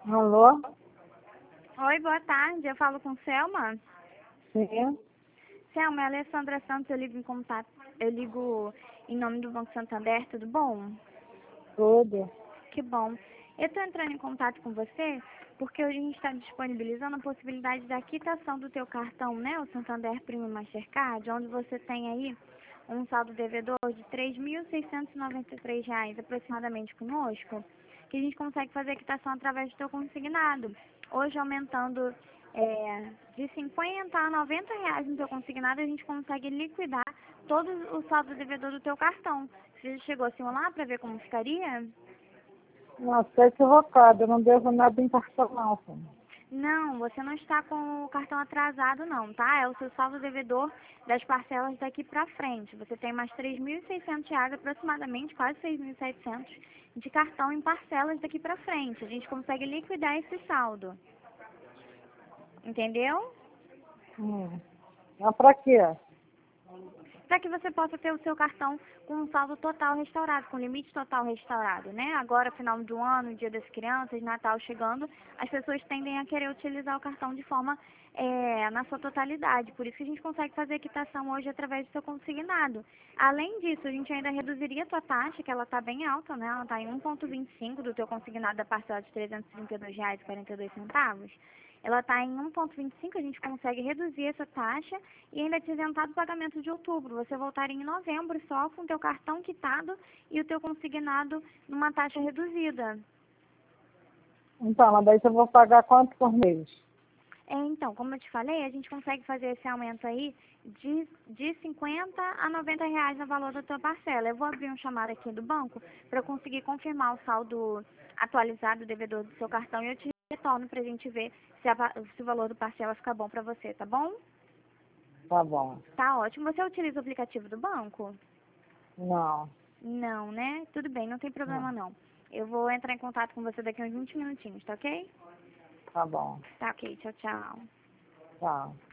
Alô? Oi, boa tarde. Eu falo com Selma. Sim, Selma, é a Alessandra Santos. Eu ligo em contato. Eu ligo em nome do Banco Santander. Tudo bom? tudo. Que bom. Eu estou entrando em contato com você porque hoje a gente está disponibilizando a possibilidade da quitação do teu cartão, né? O Santander Premium Mastercard, onde você tem aí um saldo devedor de R$ 3.693 aproximadamente conosco, que a gente consegue fazer a quitação através do teu consignado. Hoje aumentando de 50 a R$ 90 no teu consignado, a gente consegue liquidar todo o saldo devedor do teu cartão. Você chegou a simular para ver como ficaria? Não, estou equivocado, eu não devo nada em cartão não, filho. Não, você não está com o cartão atrasado não, tá? É o seu saldo devedor das parcelas daqui para frente. Você tem mais R$ 3.600, aproximadamente, quase 6.700 de cartão em parcelas daqui para frente. A gente consegue liquidar esse saldo. Entendeu? Mas pra quê? Para que você possa ter o seu cartão com um saldo total restaurado, com limite total restaurado, né? Agora, final do ano, Dia das Crianças, Natal chegando, as pessoas tendem a querer utilizar o cartão de forma na sua totalidade. Por isso que a gente consegue fazer a quitação hoje através do seu consignado. Além disso, a gente ainda reduziria a tua taxa, que ela está bem alta, né? Ela está em 1,25 do teu consignado da parcela de R$ 332,42. Ela está em 1,25, a gente consegue reduzir essa taxa e ainda te isentar do pagamento de outubro. Você voltaria em novembro só com o teu cartão quitado e o teu consignado numa taxa reduzida. Então, mas daí eu vou pagar quanto por mês? Então, como eu te falei, a gente consegue fazer esse aumento aí de 50 a R$ 90 no valor da tua parcela. Eu vou abrir um chamado aqui do banco para conseguir confirmar o saldo atualizado do devedor do seu cartão e eu te retorno para a gente ver se o valor do parcela fica bom para você, tá bom? Tá bom. Tá ótimo. Você utiliza o aplicativo do banco? Não, Não, né? Tudo bem, não tem problema não. não. Eu vou entrar em contato com você daqui a uns 20 minutinhos, tá ok? Tá bom. Tá ok, tchau, tchau. Tá.